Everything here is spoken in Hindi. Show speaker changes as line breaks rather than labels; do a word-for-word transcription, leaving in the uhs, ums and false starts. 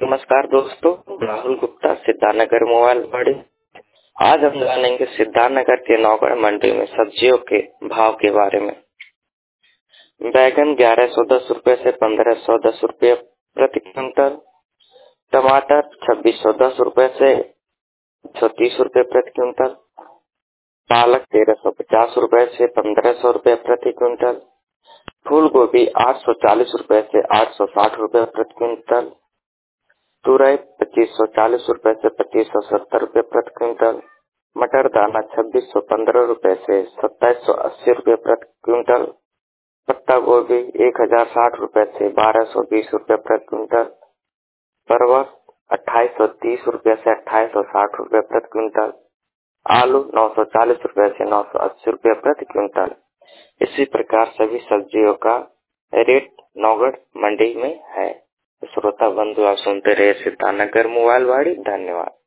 नमस्कार दोस्तों, राहुल गुप्ता, सिद्धार्थनगर मोबाइल वाड़ी। आज हम जानेंगे सिद्धार्थनगर के नौगढ़ मंडी में सब्जियों के भाव के बारे में। बैगन ग्यारह सौ दस रुपए से पंद्रह सौ दस रुपए प्रति क्विंटल, टमाटर छब्बीस सौ दस रुपए से सौ तीस रुपए प्रति क्विंटल, पालक तेरह सौ पचास रुपए से पंद्रह सौ रुपए प्रति क्विंटल, फूल गोभी आठ सौ चालीस रुपए से आठ सौ साठ रुपए प्रति क्विंटल, तुरई पच्चीस सौ चालीस रूपए से पच्चीस सौ सत्तर रूपए प्रति क्विंटल, मटर दाना छब्बीस सौ पंद्रह रूपए से सत्ताईस सौ अस्सी रूपए प्रति क्विंटल, पत्ता गोभी एक हजार साठ रूपए से बारह सौ बीस रूपए प्रति क्विंटल, परवल अट्ठाईस सौ तीस रूपए से अट्ठाईस सौ साठ रूपए प्रति क्विंटल, आलू नौ सौ चालीस रूपए से नौ सौ अस्सी रूपए प्रति क्विंटल। इसी प्रकार सभी सब्जियों का रेट नौगढ़ मंडी में है। श्रोता बंधु, आप सुनते रहे सिद्धार्थनगर मोबाइल वाड़ी। धन्यवाद।